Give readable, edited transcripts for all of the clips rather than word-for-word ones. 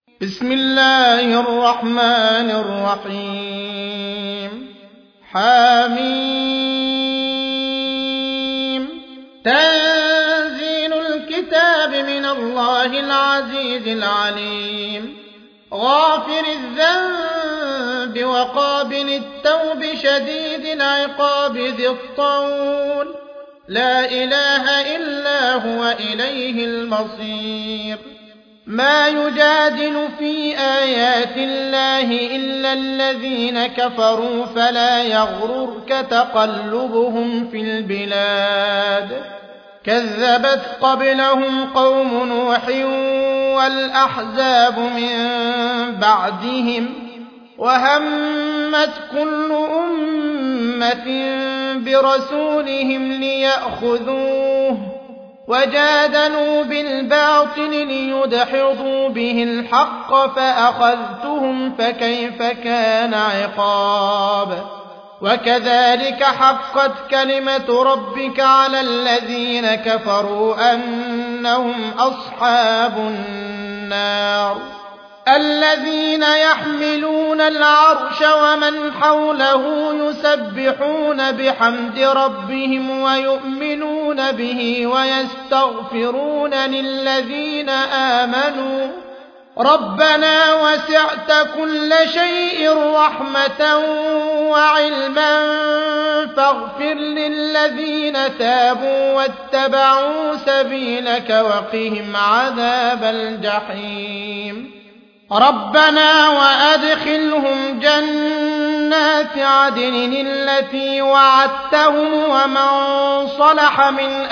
بسم الله الرحمن الرحيم حميم تنزيل الكتاب من الله العزيز العليم غافر الذنب وقابل التوب شديد العقاب ذي الطول لا إله إلا هو إليه المصير ما يجادل في آيات الله إلا الذين كفروا فلا يغررك تقلبهم في البلاد كذبت قبلهم قوم نوح والأحزاب من بعدهم وهمت كل أمة برسولهم ليأخذوه وجادلوا بالباطل ليدحضوا به الحق فأخذتهم فكيف كان عقاب وكذلك حقت كلمة ربك على الذين كفروا أنهم أصحاب النار الذين يحملون العرش ومن حوله يسبحون بحمد ربهم ويؤمنون به ويستغفرون للذين آمنوا ربنا وسعت كل شيء رحمة وعلما فاغفر للذين تابوا واتبعوا سبيلك وقهم عذاب الجحيم ربنا وأدخلهم جنات عدن التي وعدتهم ومن صلح من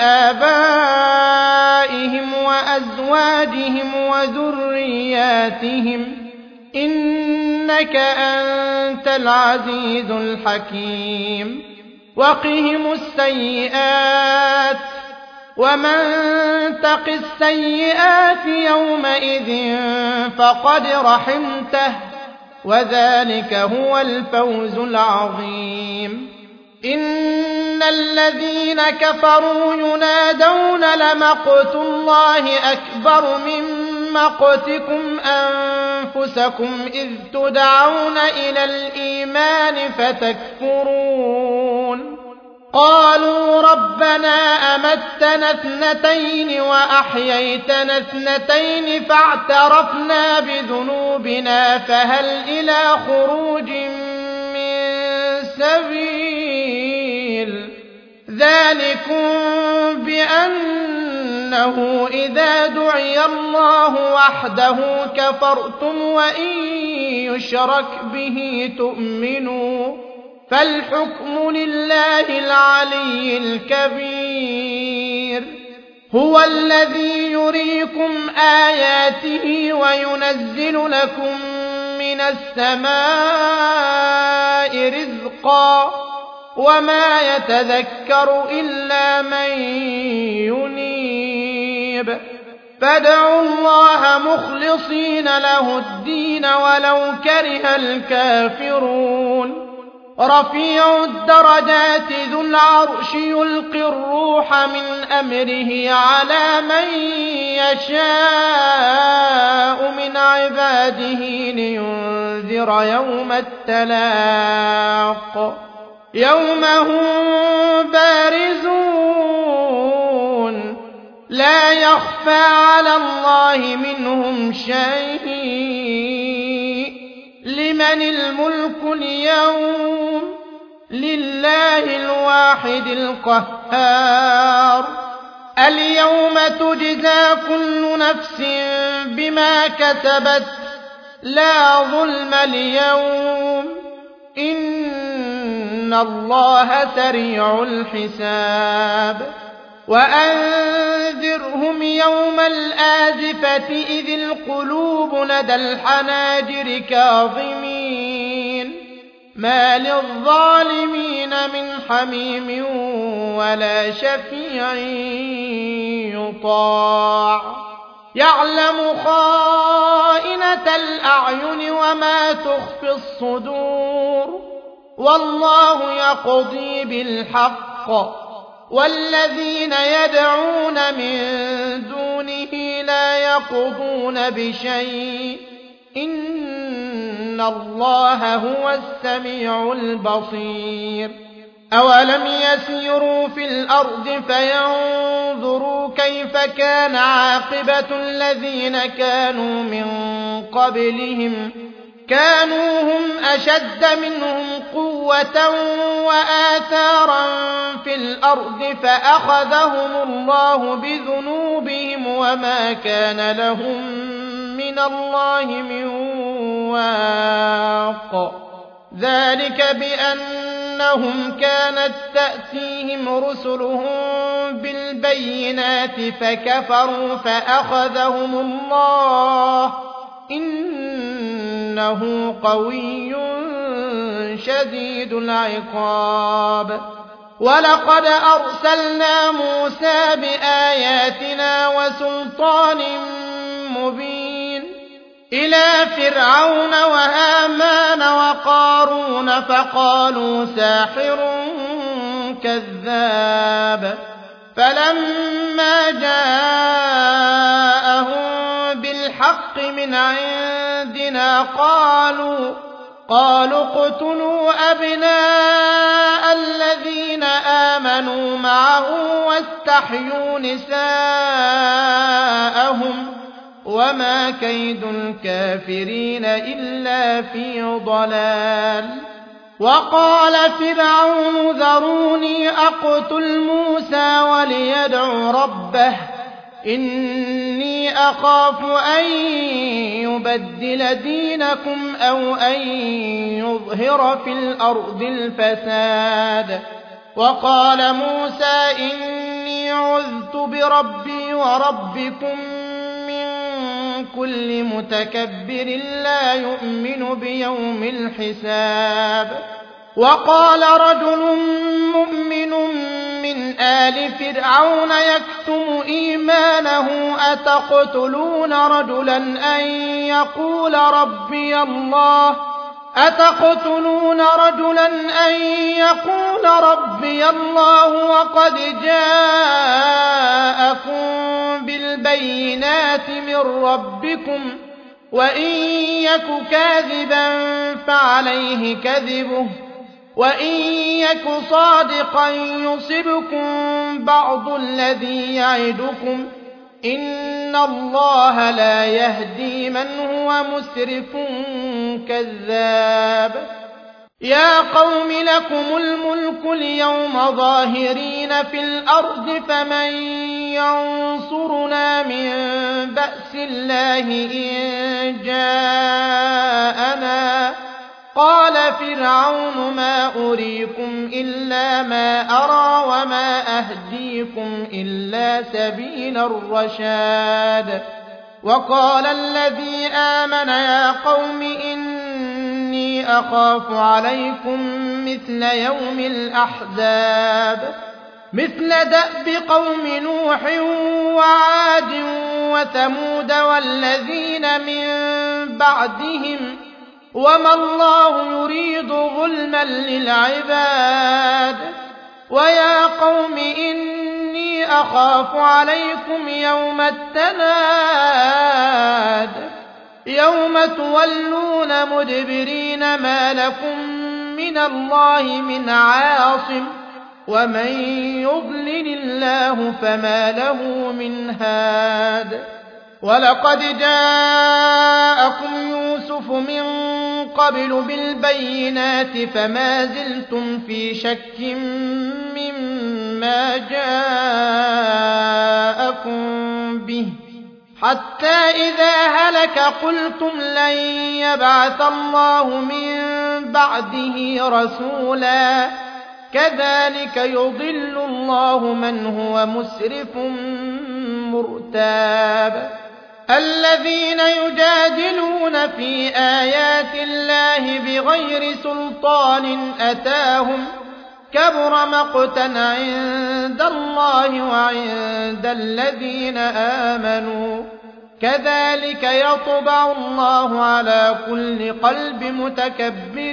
آبائهم وأزواجهم وذرياتهم إنك أنت العزيز الحكيم وقهم السيئات ومن تق السيئات يومئذ فقد رحمته وذلك هو الفوز العظيم إن الذين كفروا ينادون لمقت الله أكبر من مقتكم أنفسكم إذ تدعون إلى الإيمان فتكفرون قالوا ربنا أمتنا اثنتين وأحييتنا اثنتين فاعترفنا بذنوبنا فهل إلى خروج من سبيل ذلكم بأنه إذا دعي الله وحده كفرتم وإن يشرك به تؤمنوا فالحكم لله العلي الكبير هو الذي يريكم آياته وينزل لكم من السماء رزقا وما يتذكر إلا من ينيب فادعوا الله مخلصين له الدين ولو كره الكافرون رفيع الدرجات ذو العرش يلقي الروح من أمره على من يشاء من عباده لينذر يوم التلاق يوم هم بارزون لا يخفى على الله منهم شيء لمن الملك اليوم لله الواحد القهار اليوم تجزى كل نفس بما كسبت لا ظلم اليوم إن الله سريع الحساب وأنذرهم يوم الآزفة إذ القلوب لدى الحناجر كاظمين ما للظالمين من حميم ولا شفيع يطاع يعلم خائنة الأعين وما تخفي الصدور والله يقضي بالحق والذين يدعون من دونه لا يقضون بشيء إن الله هو السميع البصير أولم يسيروا في الأرض فينظروا كيف كان عاقبة الذين كانوا من قبلهم كانوا هم أشد منهم قوة وآثارا في الأرض فأخذهم الله بذنوبهم وما كان لهم من الله من واق ذلك بأنهم كانت تأتيهم رسلهم بالبينات فكفروا فأخذهم الله إنه قوي شديد العقاب ولقد أرسلنا موسى بآياتنا وسلطان مبين إلى فرعون وهامان وقارون فقالوا ساحر كذاب فلما جاءهم بالحق من عندنا قالوا اقتلوا أبناء الذين آمنوا معه واستحيوا نساءهم وما كيد الكافرين إلا في ضلال وقال فرعون ذروني أقتل موسى وليدع ربه إني أخاف أن يبدل دينكم أو أن يظهر في الأرض الفساد وقال موسى إني عذت بربي وربكم كل متكبر لا يؤمن بيوم الحساب وقال رجل مؤمن من آل فرعون يكتم إيمانه أتقتلون رجلا أن يقول ربي الله وقد جاءكم بالبينات من ربكم وإن يك كاذبا فعليه كذبه وإن يك صادقا يصبكم بعض الذي يعدكم إن الله لا يهدي من هو مسرف كذاب يا قوم لكم الملك اليوم ظاهرين في الأرض فمن ينصرنا من بأس الله إن جاءنا قال فرعون ما أريكم إلا ما أرى وما أهديكم إلا سبيل الرشاد وقال الذي آمن يا قوم إني أخاف عليكم مثل يوم الأحزاب مثل دأب قوم نوح وعاد وثمود والذين من بعدهم وما الله يريد ظلما للعباد ويا قوم إني أخاف عليكم يوم التناد يوم تولون مدبرين ما لكم من الله من عاصم ومن يضلل الله فما له من هاد ولقد جاءكم يوسف من قبل بالبينات فما زلتم في شك مما جاءكم به حتى إذا هلك قلتم لن يبعث الله من بعده رسولا كذلك يضل الله من هو مسرف مرتاب الذين يجادلون في آيات الله بغير سلطان أتاهم كبر مقتا عند الله وعند الذين آمنوا كذلك يطبع الله على كل قلب متكبر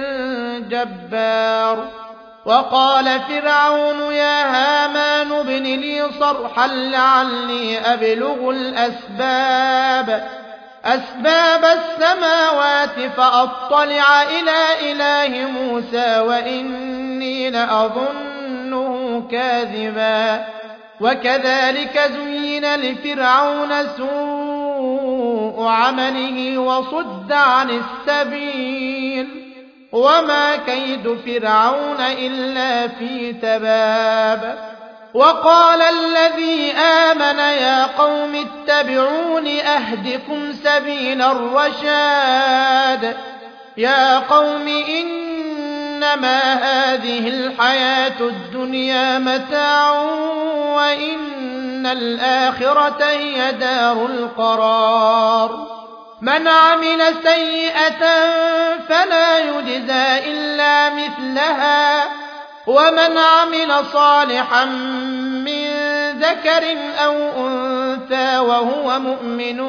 جبار وقال فرعون يا هامان ابن لي صرحا لعلي أبلغ الأسباب أسباب السماوات فأطلع إلى إله موسى وإني لأظنه كاذبا وكذلك زين لفرعون سوء عمله وصد عن السبيل وما كيد فرعون إلا في تباب وقال الذي آمن يا قوم اتبعون أهدكم سبيل الرشاد يا قوم إنما هذه الحياة الدنيا متاع وإن الآخرة هي دار القرار من عمل سيئة فلا يجزى إلا مثلها ومن عمل صالحا من ذكر أو أنثى وهو مؤمن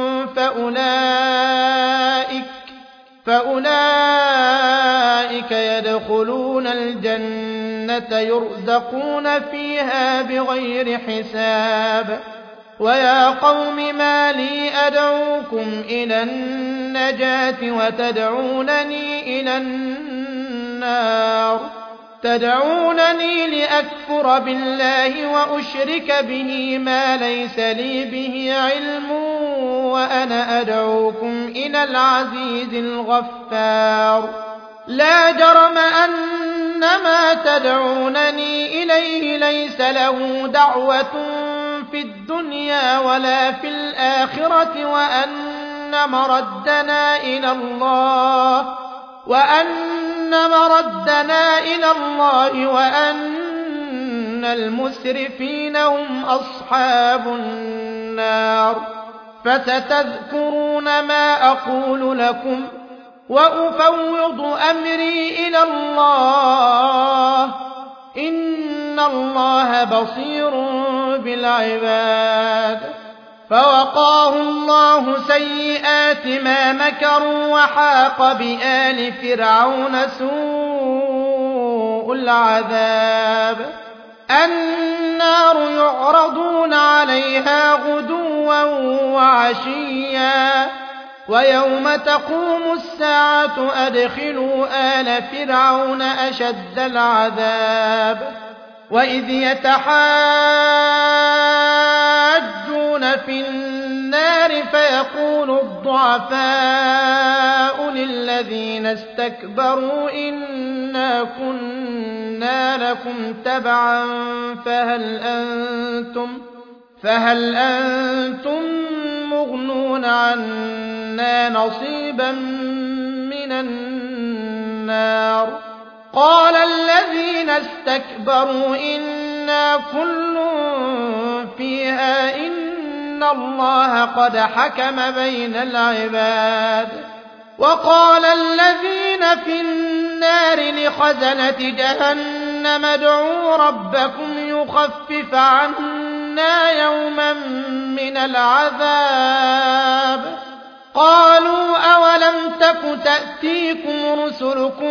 فأولئك يدخلون الجنة يرزقون فيها بغير حساب ويا قوم ما لي أدعوكم إلى النجاة وتدعونني إلى النار تدعونني لأكفر بالله وأشرك به ما ليس لي به علم وأنا أدعوكم إلى العزيز الغفار لا جرم أن ما تدعونني إليه ليس له دعوة في الدنيا ولا في الآخرة وأن مردنا إلى الله وأن المسرفين هم أصحاب النار فستذكرون ما أقول لكم وأفوض أمري إلى الله إن الله بصير بالعباد فوقاه الله سيئات ما مكروا وحاق بآل فرعون سوء العذاب النار يعرضون عليها غدوا وعشيا ويوم تقوم الساعة أدخلوا آل فرعون أشد العذاب وإذ يتحاجون في النار فيقول الضعفاء للذين استكبروا إنا كنا لكم تبعا فهل أنتم مغنون عنا نصيبا من النار قال الذين استكبروا إنا كل فيها إن الله قد حكم بين العباد وقال الذين في النار لخزنة جهنم ادعوا ربكم يخفف عنا يوما من العذاب قالوا أولم تك تأتيكم رسلكم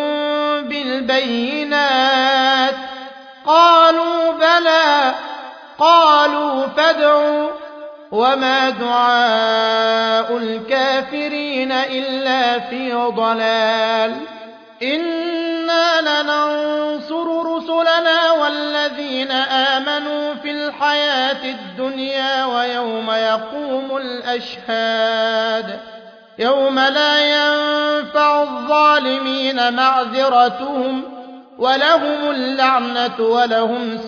بالبينات قالوا بلى قالوا فادعوا وما دعاء الكافرين إلا في ضلال إنا لننصر رسلنا والذين آمنوا في الحياة الدنيا ويوم يقوم الأشهاد يوم لا ينفع الظالمين معذرتهم ولهم اللعنة ولهم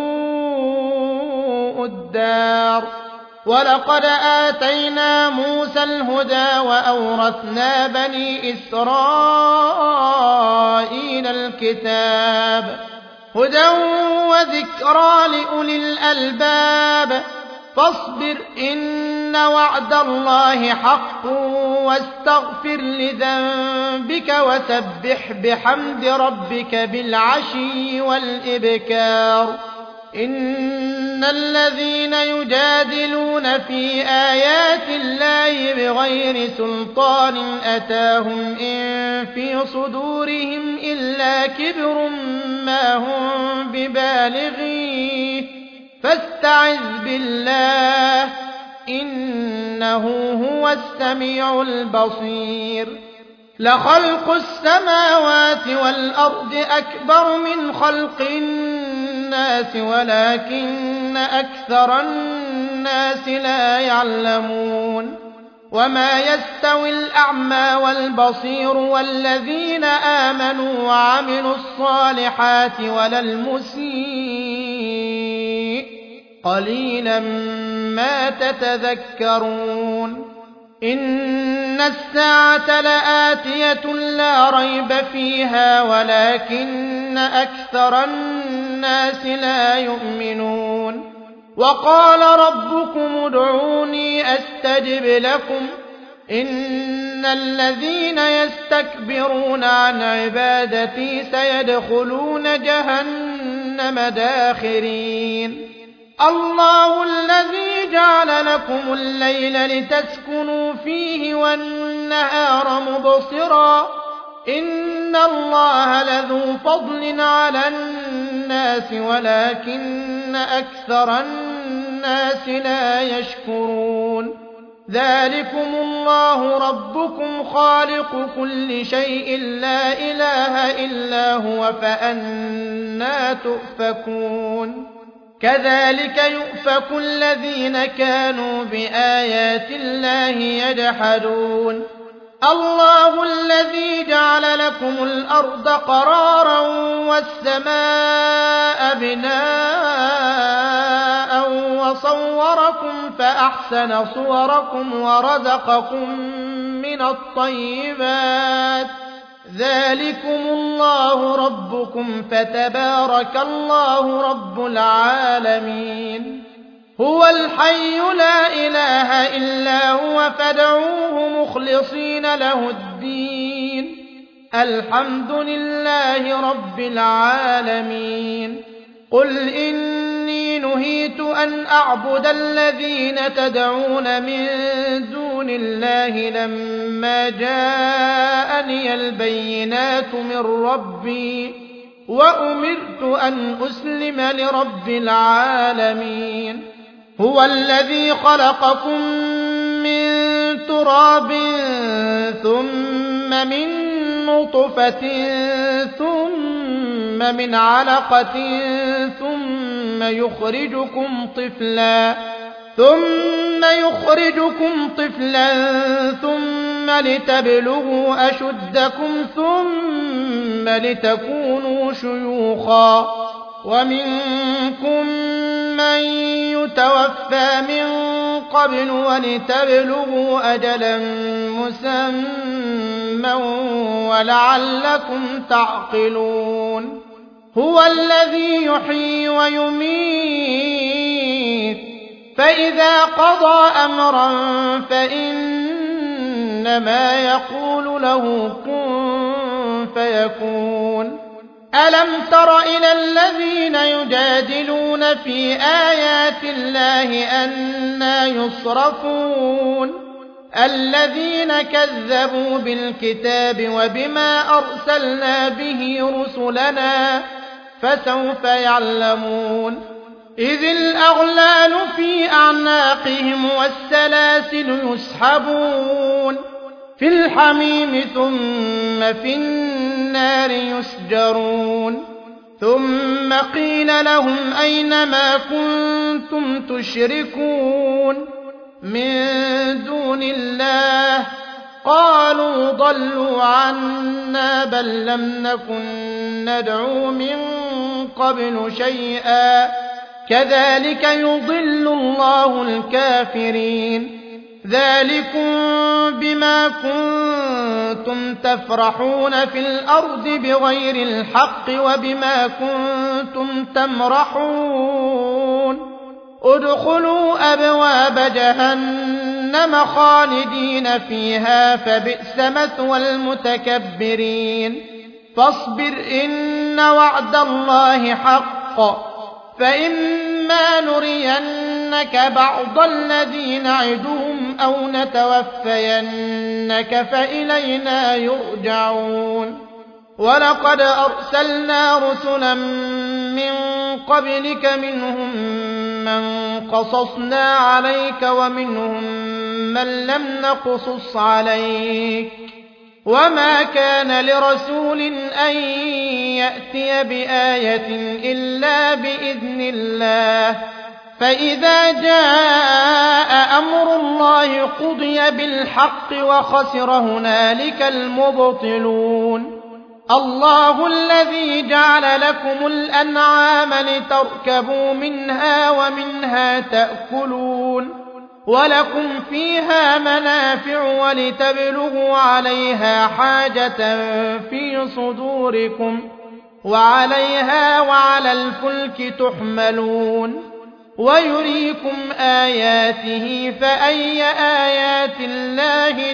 سوء الدار ولقد آتينا موسى الهدى وأورثنا بني إسرائيل الكتاب هدى وذكرى لأولي الألباب فاصبر إن وعد الله حق واستغفر لذنبك وسبح بحمد ربك بالعشي والإبكار إن الذين يجادلون في آيات الله بغير سلطان أتاهم إن في صدورهم إلا كبر ما هم ببالغيه فاستعذ بالله إنه هو السميع البصير لخلق السماوات والأرض أكبر من خلق الناس ولكن أكثر الناس لا يعلمون وما يستوي الأعمى والبصير والذين آمنوا وعملوا الصالحات ولا المسيء قليلا ما تتذكرون إن الساعة لآتية لا ريب فيها ولكن أكثر الناس لا يؤمنون وقال ربكم ادعوني أستجب لكم إن الذين يستكبرون عن عبادتي سيدخلون جهنم داخرين الله الذي جعل لكم الليل لتسكنوا فيه والنهار مبصرا إن الله لذو فضل على الناس ولكن أكثر الناس لا يشكرون ذلكم الله ربكم خالق كل شيء لا إله إلا هو فأنى تؤفكون كذلك يؤفك الذين كانوا بآيات الله يجحدون الله الذي جعل لكم الأرض قرارا والسماء بناء وصوركم فأحسن صوركم ورزقكم من الطيبات ذلكم الله ربكم فتبارك الله رب العالمين هو الحي لا إله إلا هو فادعوه مخلصين له الدين الحمد لله رب العالمين قل إني نهيت أن أعبد الذين تدعون من دون الله لما جاءني البينات من ربي وأمرت أن أسلم لرب العالمين هو الذي خلقكم من تراب ثم من نطفة ثم من علقة ثم يخرجكم طفلا ثم لتبلغوا أشدكم ثم لتكونوا شيوخا ومنكم من يتوفى من قبل ولتبلغوا أجلا مسمى ولعلكم تعقلون هو الذي يحيي ويميت فإذا قضى أمرا فإنما يقول له كن فيكون ألم تر إلى الذين يجادلون في آيات الله أنى يصرفون الذين كذبوا بالكتاب وبما أرسلنا به رسلنا فسوف يعلمون إذ الأغلال في أعناقهم والسلاسل يسحبون في الحميم ثم في النار يسجرون ثم قيل لهم أين ما كنتم تشركون من دون الله قالوا ضلوا عنا بل لم نكن ندعو من قبل شيئا كذلك يضل الله الكافرين ذلكم بما كنتم تفرحون في الأرض بغير الحق وبما كنتم تمرحون ادخلوا أبواب جهنم خالدين فيها فبئس مثوى المتكبرين فاصبر إن وعد الله حق فإما نرينك بعض الذي نعدهم أو نتوفينك فإلينا يرجعون ولقد أرسلنا رسلا من قبلك منهم من قصصنا عليك ومنهم من لم نقصص عليك وما كان لرسول أن يأتي بآية إلا بإذن الله فإذا جاء أمر الله قضي بالحق وخسر هنالك المبطلون الله الذي جعل لكم الأنعام لتركبوا منها ومنها تأكلون ولكم فيها منافع ولتبلغوا عليها حاجة في صدوركم وعليها وعلى الفلك تحملون ويريكم آياته فأي آيات الله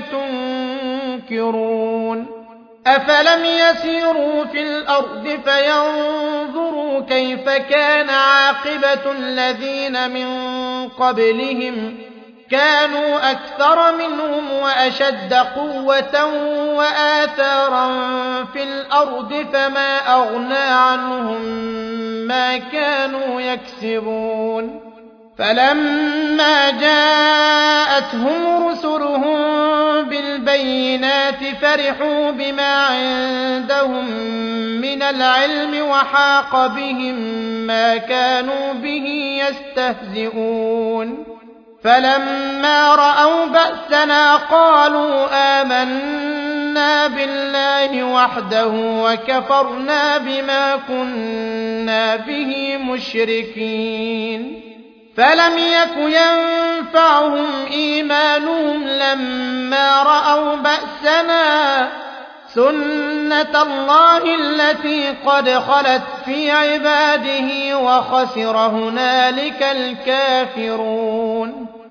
تنكرون أفلم يسيروا في الأرض فينظروا كيف كان عاقبة الذين من قبلهم كانوا أكثر منهم وأشد قوة وآثارا في الأرض فما أغنى عنهم ما كانوا يكسبون فلما جاءتهم رسلهم بالبينات فرحوا بما عندهم من العلم وحاق بهم ما كانوا به يستهزئون فلما رأوا بأسنا قالوا آمنا بالله وحده وكفرنا بما كنا به مشركين فلم يك ينفعهم إيمانهم لما رأوا بأسنا سنة الله التي قد خلت في عباده وخسر هنالك الكافرون